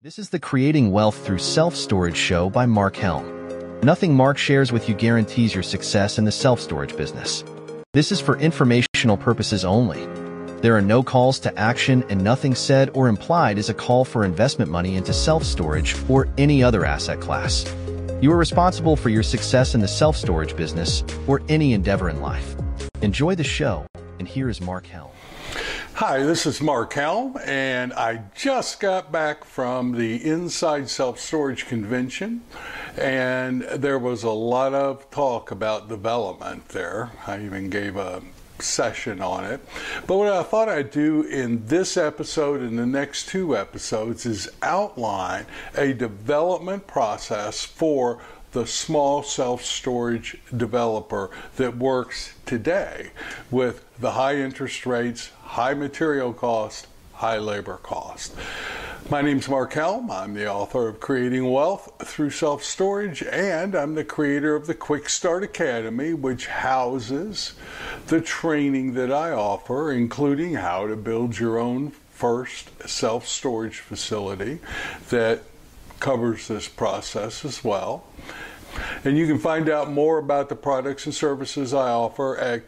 This is the Creating Wealth Through Self-Storage show by Mark Helm. Nothing Mark shares with you guarantees your success in the self-storage business. This is for informational purposes only. There are no calls to action, and nothing said or implied is a call for investment money into self-storage or any other asset class. You are responsible for your success in the self-storage business or any endeavor in life. Enjoy the show, and here is Mark Helm. Hi, this is Mark Helm, and I just got back from the Inside Self-Storage Convention, and there was a lot of talk about development there. I even gave a session on it. But what I thought I'd do in this episode and the next two episodes is outline a development process for the small self-storage developer that works today with the high interest rates, high material cost, high labor cost. My name's Mark Helm. I'm the author of Creating Wealth Through Self-Storage, and I'm the creator of the Quick Start Academy, which houses the training that I offer, including how to build your own first self-storage facility that covers this process as well. And you can find out more about the products and services I offer at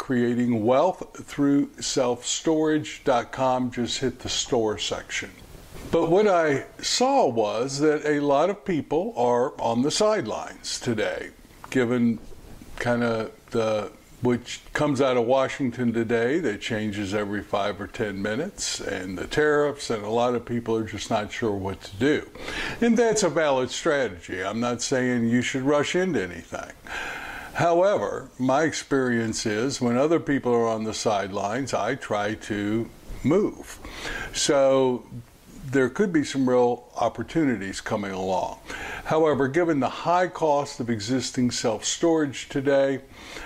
creatingwealththroughselfstorage.com. Just hit the store section. But what I saw was that a lot of people are on the sidelines today, given kind of which comes out of Washington today, that changes every 5 or 10 minutes, and the tariffs, and a lot of people are just not sure what to do. And that's a valid strategy. I'm not saying you should rush into anything. However, my experience is when other people are on the sidelines, I try to move. So there could be some real opportunities coming along. However, given the high cost of existing self-storage today,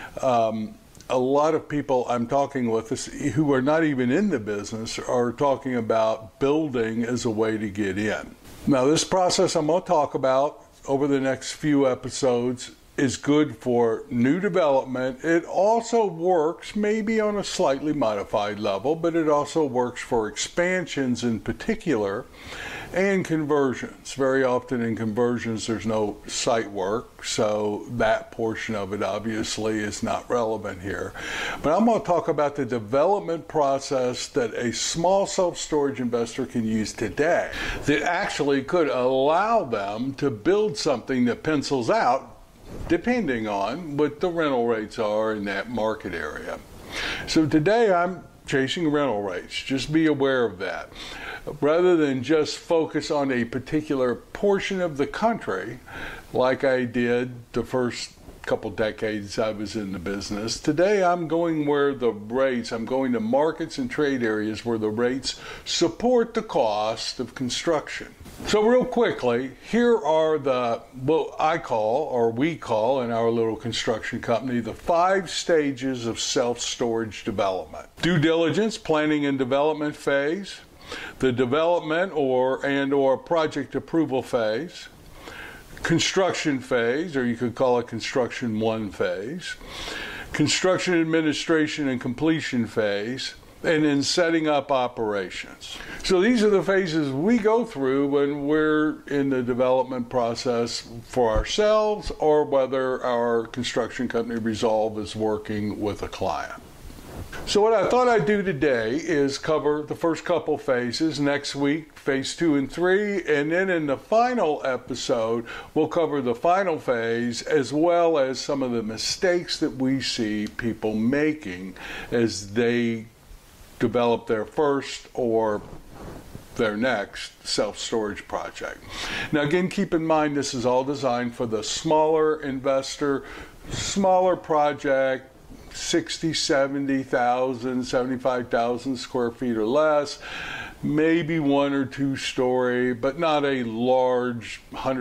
a lot of people I'm talking with who are not even in the business are talking about building as a way to get in. Now, this process I'm going to talk about over the next few episodes is good for new development. It also works maybe on a slightly modified level, but it also works for expansions in particular and conversions. Very often in conversions there's no site work, so that portion of it obviously is not relevant here. But I'm going to talk about the development process that a small self-storage investor can use today that actually could allow them to build something that pencils out depending on what the rental rates are in that market area. So today I'm chasing rental rates. Just be aware of that. Rather than just focus on a particular portion of the country, like I did the first couple decades I was in the business, today I'm going I'm going to markets and trade areas where the rates support the cost of construction. So real quickly, here are what we call in our little construction company, the 5 stages of self-storage development. Due diligence, planning and development phase, the development or project approval phase, construction phase, or you could call it construction 1 phase, construction administration and completion phase, and then setting up operations. So these are the phases we go through when we're in the development process for ourselves or whether our construction company Resolve is working with a client. So what I thought I'd do today is cover the first couple phases. Next week, phase 2 and 3, and then in the final episode, we'll cover the final phase as well as some of the mistakes that we see people making as they develop their first or their next self-storage project. Now again, keep in mind this is all designed for the smaller investor, smaller project, 60, 70,000, 75,000 square feet or less, maybe 1 or 2 story, but not a large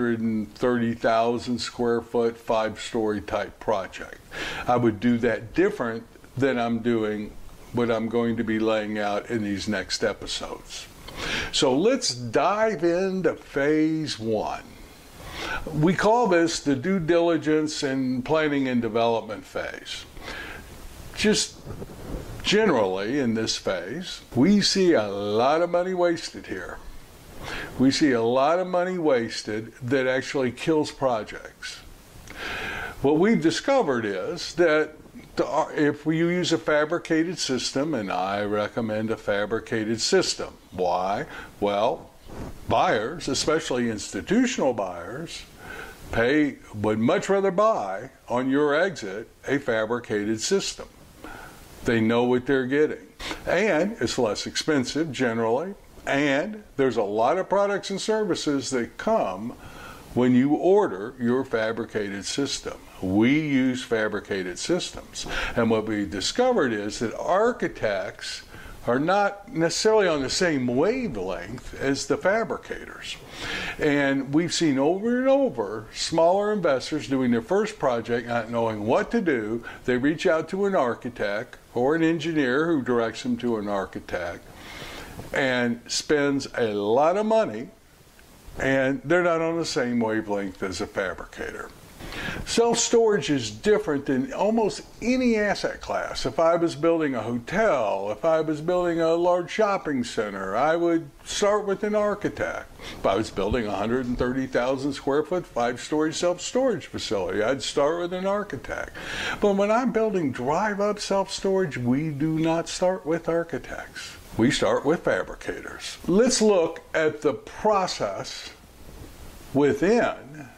130,000 square foot, 5-story type project. I would do that different than I'm doing what I'm going to be laying out in these next episodes. So let's dive into phase 1. We call this the due diligence and planning and development phase. Just generally in this phase, we see a lot of money wasted here. We see a lot of money wasted that actually kills projects. What we've discovered is that if you use a fabricated system, and I recommend a fabricated system. Why? Well, buyers, especially institutional buyers, would much rather buy on your exit a fabricated system. They know what they're getting. And it's less expensive generally. And there's a lot of products and services that come when you order your fabricated system. We use fabricated systems. And what we discovered is that architects are not necessarily on the same wavelength as the fabricators. And we've seen over and over smaller investors doing their first project, not knowing what to do. They reach out to an architect or an engineer who directs them to an architect and spends a lot of money, and they're not on the same wavelength as a fabricator. Self-storage is different than almost any asset class. If I was building a hotel, if I was building a large shopping center, I would start with an architect. If I was building a 130,000 square foot, 5-story self-storage facility, I'd start with an architect. But when I'm building drive-up self-storage, we do not start with architects. We start with fabricators. Let's look at the process within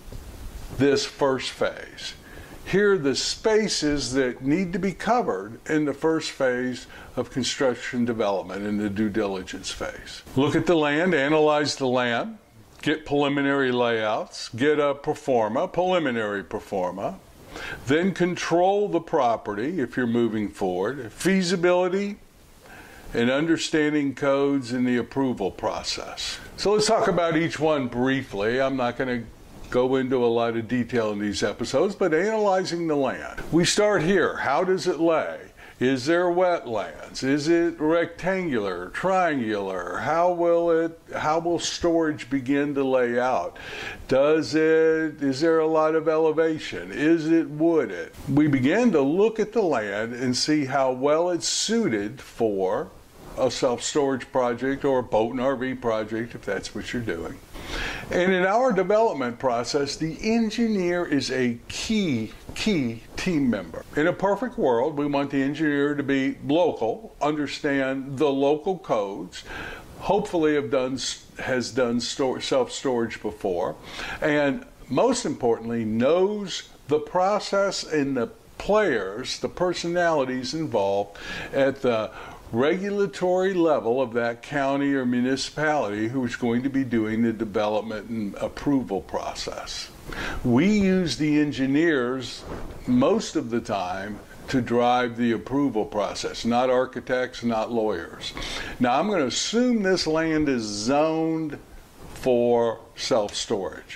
this first phase. Here are the spaces that need to be covered in the first phase of construction development, in the due diligence phase. Look at the land, analyze the land, get preliminary layouts, get a preliminary pro forma, then control the property if you're moving forward, feasibility, and understanding codes in the approval process. So let's talk about each one briefly. I'm not going to go into a lot of detail in these episodes, but analyzing the land. We start here. How does it lay? Is there wetlands? Is it rectangular, triangular? How will storage begin to lay out? Is there a lot of elevation? Is it wooded? We begin to look at the land and see how well it's suited for a self-storage project or a boat and RV project, if that's what you're doing. And in our development process, the engineer is a key team member. In a perfect world, we want the engineer to be local, understand the local codes, hopefully has done self-storage before, and most importantly, knows the process and the players, the personalities involved at the regulatory level of that county or municipality who is going to be doing the development and approval process. We use the engineers most of the time to drive the approval process, not architects, not lawyers. Now I'm going to assume this land is zoned for self-storage.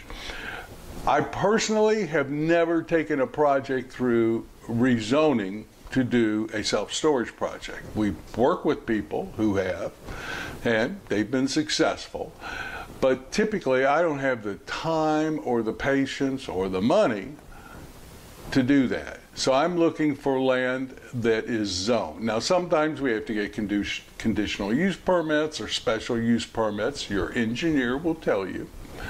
I personally have never taken a project through rezoning to do a self-storage project. We work with people who have, and they've been successful. But typically, I don't have the time or the patience or the money to do that. So I'm looking for land that is zoned. Now, sometimes we have to get conditional use permits or special use permits. Your engineer will tell you.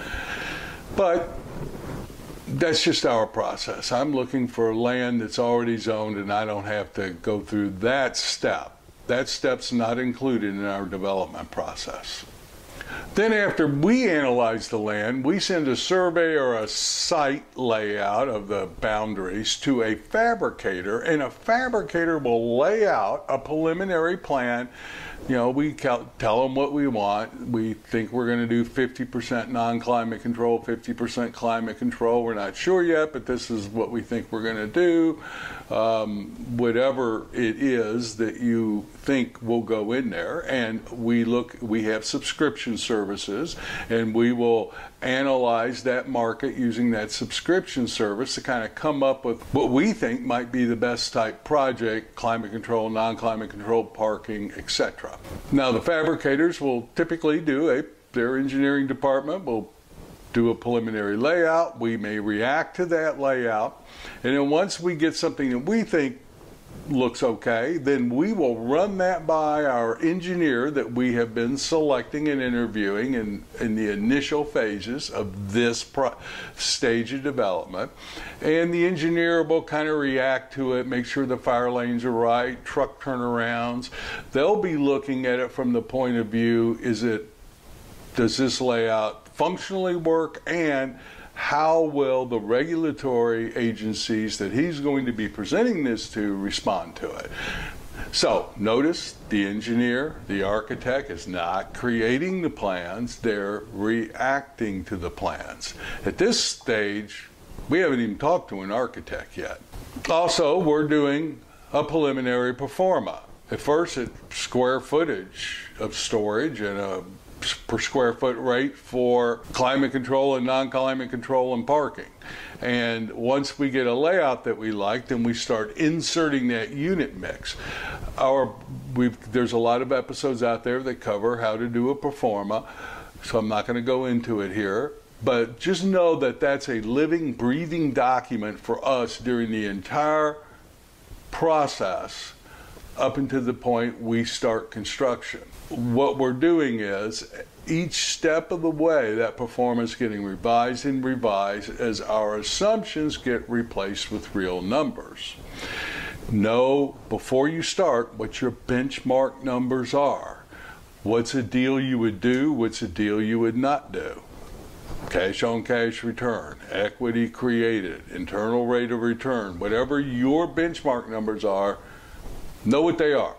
But that's just our process. I'm looking for land that's already zoned, and I don't have to go through that step. That step's not included in our development process. Then after we analyze the land, we send a survey or a site layout of the boundaries to a fabricator, and a fabricator will lay out a preliminary plan. You know, we tell them what we want. We think we're going to do 50% non-climate control, 50% climate control. We're not sure yet, but this is what we think we're going to do. Whatever it is that you think will go in there, and we have subscription services, and we will analyze that market using that subscription service to kind of come up with what we think might be the best type project: climate control, non-climate control, parking, etc. Now the fabricators will typically their engineering department will do a preliminary layout. We may react to that layout, and then once we get something that we think looks okay, then we will run that by our engineer that we have been selecting and interviewing in the initial phases of this stage of development. And the engineer will kind of react to it, make sure the fire lanes are right, truck turnarounds. They'll be looking at it from the point of view, does this layout functionally work, and how will the regulatory agencies that he's going to be presenting this to respond to it? So notice the engineer, the architect is not creating the plans, they're reacting to the plans. At this stage, we haven't even talked to an architect yet. Also, we're doing a preliminary pro forma. At first, it's square footage of storage and a per square foot rate for climate control and non-climate control and parking. And once we get a layout that we like, then we start inserting that unit mix. There's a lot of episodes out there that cover how to do a pro forma, so I'm not going to go into it here. But just know that that's a living, breathing document for us during the entire process up until the point we start construction. What we're doing is each step of the way that pro forma is getting revised and revised as our assumptions get replaced with real numbers. Know before you start what your benchmark numbers are. What's a deal you would do? What's a deal you would not do? Cash on cash return, equity created, internal rate of return, whatever your benchmark numbers are, know what they are.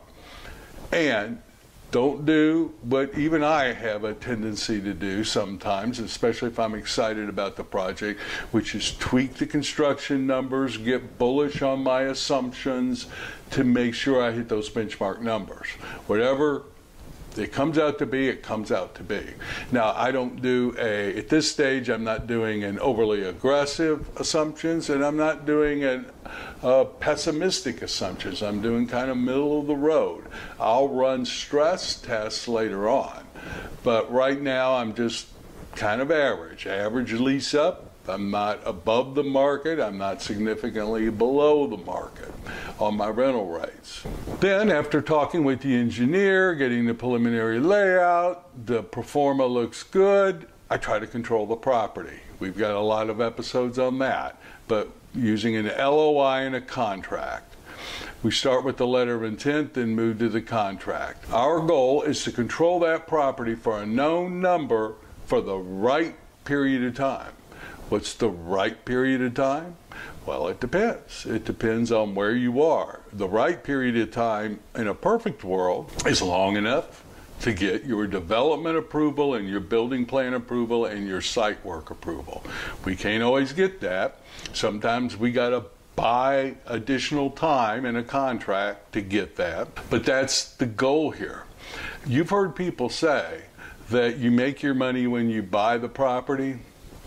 And don't do what even I have a tendency to do sometimes, especially if I'm excited about the project, which is tweak the construction numbers, get bullish on my assumptions to make sure I hit those benchmark numbers. Whatever it comes out to be, it comes out to be. Now, I don't do at this stage, I'm not doing an overly aggressive assumptions, and I'm not doing pessimistic assumptions. I'm doing kind of middle of the road. I'll run stress tests later on. But right now, I'm just kind of average. Average lease up. I'm not above the market. I'm not significantly below the market on my rental rates. Then, after talking with the engineer, getting the preliminary layout, the pro forma looks good, I try to control the property. We've got a lot of episodes on that, but using an LOI and a contract. We start with the letter of intent, then move to the contract. Our goal is to control that property for a known number for the right period of time. What's the right period of time? Well, it depends. It depends on where you are. The right period of time in a perfect world is long enough to get your development approval and your building plan approval and your site work approval. We can't always get that. Sometimes we got to buy additional time in a contract to get that. But that's the goal here. You've heard people say that you make your money when you buy the property.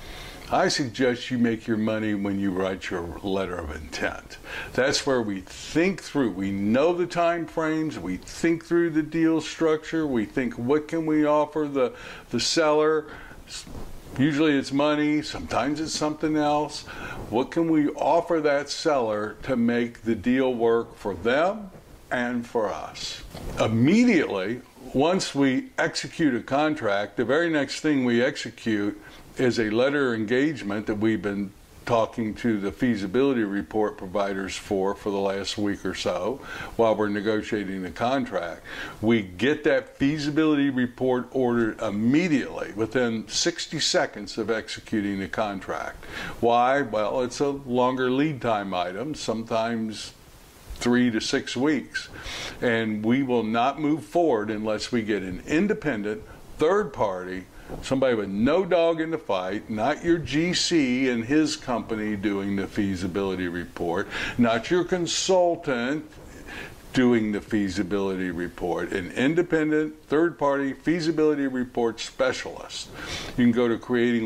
I suggest you make your money when you write your letter of intent. That's where we think through. We know the time frames. We think through the deal structure. We think, what can we offer the seller? Usually it's money. Sometimes it's something else. What can we offer that seller to make the deal work for them and for us? Immediately, once we execute a contract, the very next thing we execute is a letter of engagement that we've been talking to the feasibility report providers for the last week or so while we're negotiating the contract. We get that feasibility report ordered immediately within 60 seconds of executing the contract. Why? Well, it's a longer lead time item, sometimes 3 to 6 weeks. And we will not move forward unless we get an independent third party, somebody with no dog in the fight, not your GC and his company doing the feasibility report, not your consultant doing the feasibility report, an independent third-party feasibility report specialist. You can go to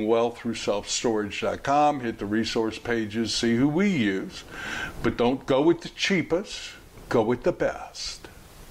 creatingwealththroughselfstorage.com, hit the resource pages, see who we use, but don't go with the cheapest, go with the best.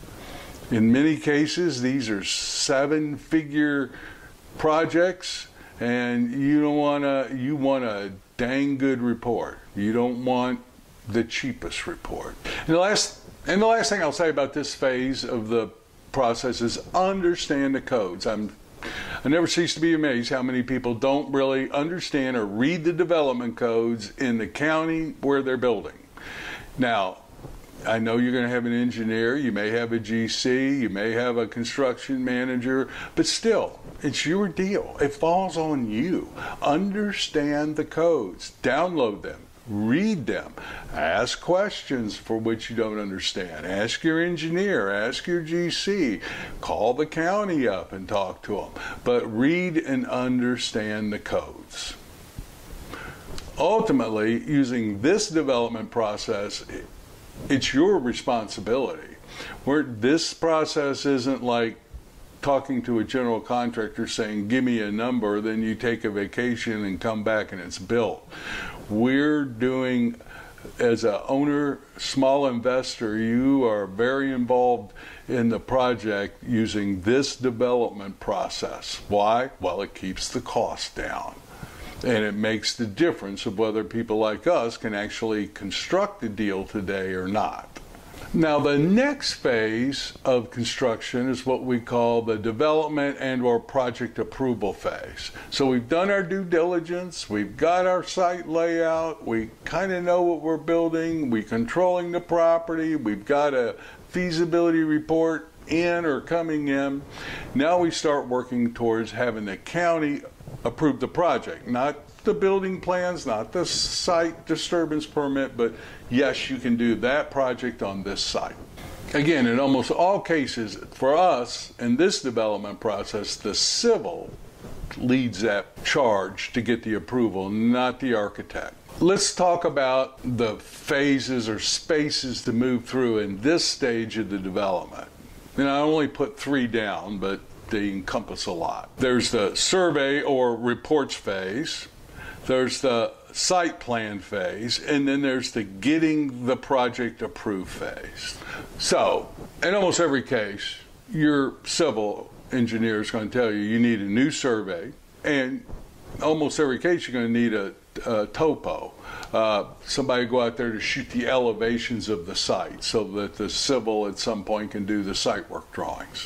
In many cases, these are 7-figure projects, and you want a dang good report. You don't want the cheapest report. And the last And the last thing I'll say about this phase of the process is understand the codes. I never cease to be amazed how many people don't really understand or read the development codes in the county where they're building. Now, I know you're going to have an engineer, you may have a GC, you may have a construction manager, but still, it's your deal. It falls on you. Understand the codes, download them, read them, ask questions for which you don't understand. Ask your engineer, ask your GC, call the county up and talk to them. But read and understand the codes. Ultimately, using this development process, it's your responsibility. This process isn't like talking to a general contractor saying, give me a number, then you take a vacation and come back and it's built. We're doing, as an owner, small investor, you are very involved in the project using this development process. Why? Well, it keeps the cost down. And it makes the difference of whether people like us can actually construct the deal today or not. Now, the next phase of construction is what we call the development and/or project approval phase. So we've done our due diligence, we've got our site layout, we kind of know what we're building, we're controlling the property, we've got a feasibility report in or coming in. Now we start working towards having the county approve the project, not the building plans, not the site disturbance permit, but yes, you can do that project on this site. Again, in almost all cases, for us, in this development process, the civil leads that charge to get the approval, not the architect. Let's talk about the phases or spaces to move through in this stage of the development. And I only put 3 down, but they encompass a lot. There's the survey or reports phase, there's the site plan phase, and then there's the getting the project approved phase. So, in almost every case, your civil engineer is going to tell you you need a new survey, and almost every case you're going to need a topo. Somebody go out there to shoot the elevations of the site so that the civil at some point can do the site work drawings.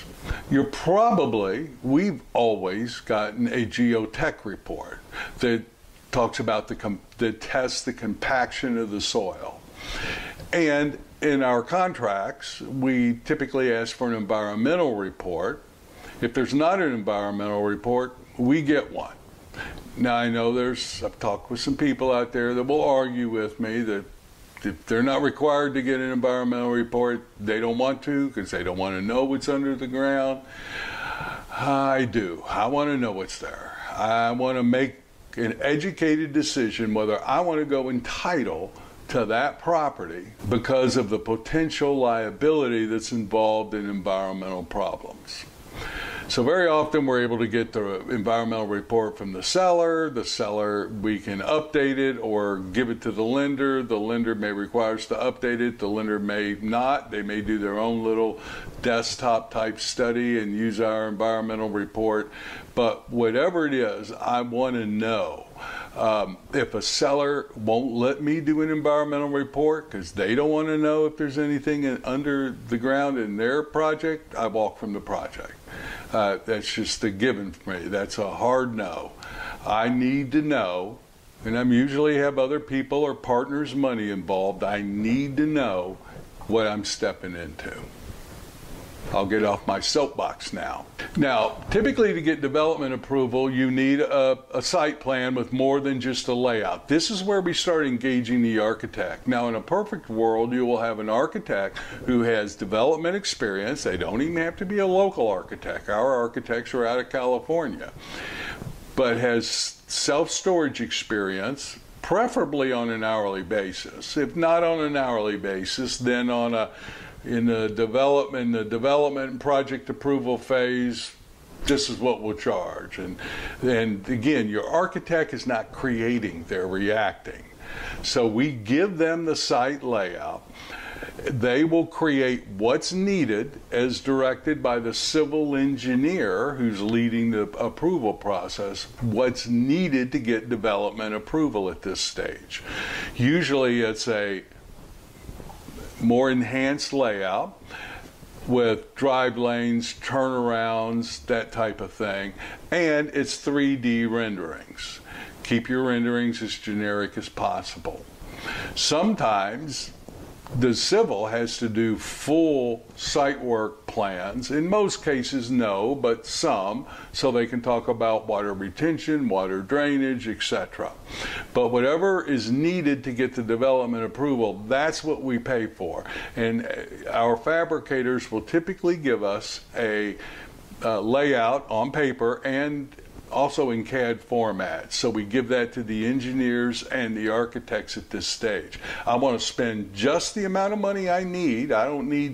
We've always gotten a geotech report that talks about that tests the compaction of the soil. And in our contracts, we typically ask for an environmental report. If there's not an environmental report, we get one. Now, I know I've talked with some people out there that will argue with me that if they're not required to get an environmental report, they don't want to because they don't want to know what's under the ground. I do. I want to know what's there. I want to make an educated decision whether I want to go entitle to that property because of the potential liability that's involved in environmental problems. So very often we're able to get the environmental report from the seller. The seller, we can update it or give it to the lender. The lender may require us to update it. The lender may not. They may do their own little desktop type study and use our environmental report. But whatever it is, I want to know. If a seller won't let me do an environmental report because they don't want to know if there's anything under the ground in their project, I walk from the project. That's just a given for me. That's a hard no. I need to know, and I usually have other people or partners' money involved. I need to know what I'm stepping into. I'll get off my soapbox now. Now, typically to get development approval, you need a site plan with more than just a layout. This is where we start engaging the architect. Now, in a perfect world, you will have an architect who has development experience. They don't even have to be a local architect. Our architects are out of California, but has self-storage experience, preferably on an hourly basis. If not on an hourly basis, then in the development and project approval phase, this is what we'll charge. And again, your architect is not creating, they're reacting. So we give them the site layout. They will create what's needed as directed by the civil engineer who's leading the approval process, what's needed to get development approval at this stage. Usually it's more enhanced layout with drive lanes, turnarounds, that type of thing, and it's 3D renderings. Keep your renderings as generic as possible. Sometimes the civil has to do full site work plans. In most cases, no, but some, so they can talk about water retention, water drainage, etc. But whatever is needed to get the development approval, that's what we pay for. And our fabricators will typically give us a layout on paper and also in CAD format. So we give that to the engineers and the architects at this stage. I want to spend just the amount of money I need. I don't need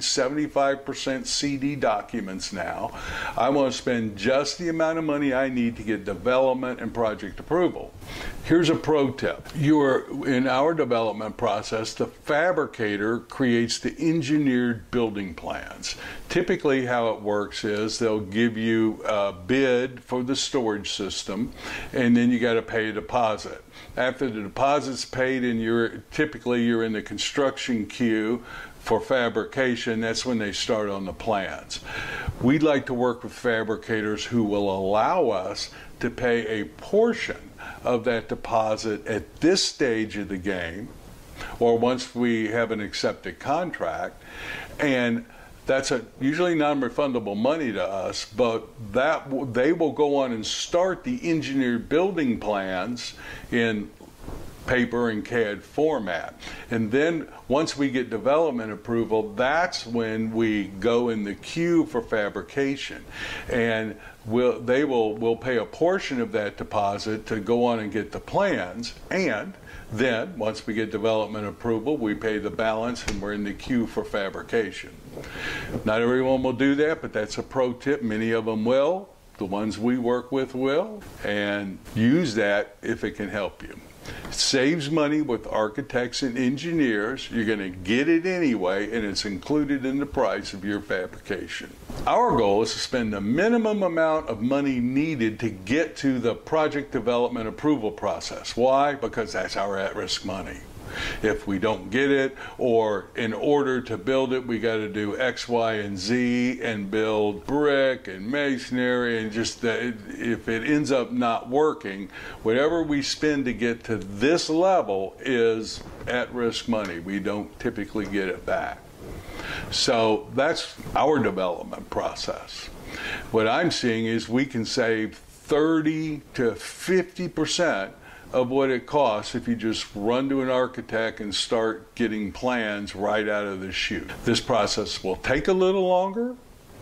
75% CD documents now. I want to spend just the amount of money I need to get development and project approval. Here's a pro tip. In our development process, the fabricator creates the engineered building plans. Typically how it works is they'll give you a bid for the storage system, and then you got to pay a deposit. After the deposit's paid and you're in the construction queue for fabrication, that's when they start on the plans. We'd like to work with fabricators who will allow us to pay a portion of that deposit at this stage of the game, or once we have an accepted contract, and that's usually non-refundable money to us, but they will go on and start the engineered building plans in paper and CAD format. And then once we get development approval, that's when we go in the queue for fabrication. And we'll pay a portion of that deposit to go on and get the plans, and then once we get development approval, we pay the balance and we're in the queue for fabrication. Not everyone will do that, but that's a pro tip. Many of them will. The ones we work with will, and use that if it can help you. It saves money with architects and engineers. You're going to get it anyway, and it's included in the price of your fabrication. Our goal is to spend the minimum amount of money needed to get to the project development approval process. Why? Because that's our at-risk money. If we don't get it, or in order to build it, we got to do X, Y, and Z, and build brick and masonry, and just if it ends up not working, whatever we spend to get to this level is at-risk money. We don't typically get it back. So that's our development process. What I'm seeing is we can save 30 to 50% of what it costs if you just run to an architect and start getting plans right out of the chute. This process will take a little longer.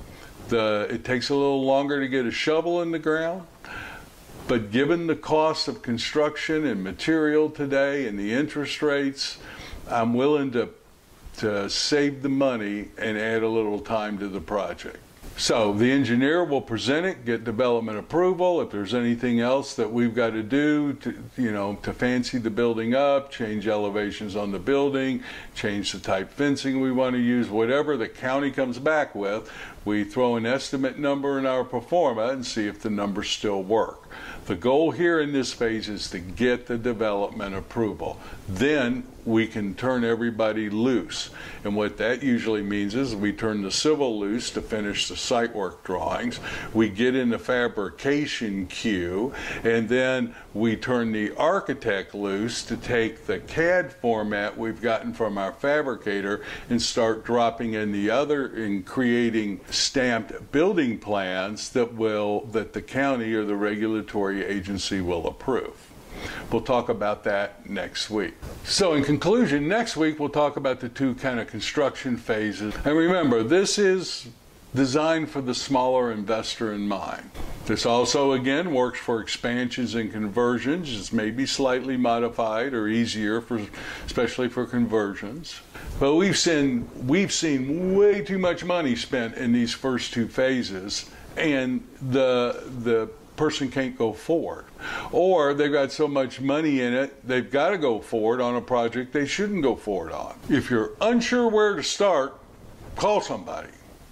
It takes a little longer to get a shovel in the ground, but given the cost of construction and material today and the interest rates, I'm willing to save the money and add a little time to the project. So the engineer will present it, get development approval. If there's anything else that we've got to do to fancy the building up, change elevations on the building, change the type fencing we want to use, whatever the county comes back with, we throw an estimate number in our pro forma and see if the numbers still work. The goal here in this phase is to get the development approval. Then we can turn everybody loose. And what that usually means is we turn the civil loose to finish the site work drawings. We get in the fabrication queue, and then we turn the architect loose to take the CAD format we've gotten from our fabricator and start dropping in and creating stamped building plans that the county or the regulatory agency will approve. We'll talk about that next week. So in conclusion, next week we'll talk about the two kind of construction phases. And remember, this is designed for the smaller investor in mind. This also, again, works for expansions and conversions. It's maybe slightly modified or easier, especially for conversions. But we've seen way too much money spent in these first two phases, and the person can't go forward. Or they've got so much money in it, they've got to go forward on a project they shouldn't go forward on. If you're unsure where to start, call somebody.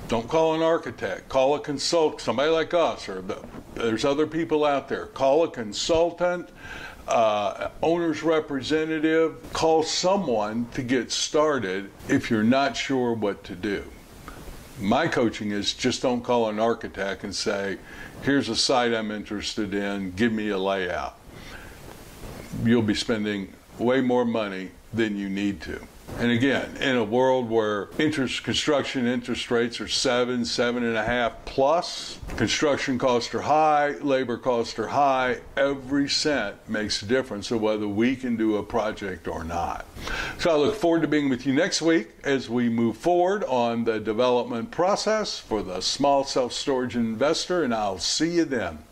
Don't call an architect. Call a consultant, somebody like us, or there's other people out there. Call a consultant, owner's representative. Call someone to get started if you're not sure what to do. My coaching is just don't call an architect and say, here's a site I'm interested in, give me a layout. You'll be spending way more money than you need to. And again, in a world where construction interest rates are 7.5 plus, construction costs are high, labor costs are high, every cent makes a difference of whether we can do a project or not. So I look forward to being with you next week as we move forward on the development process for the small self-storage investor, and I'll see you then.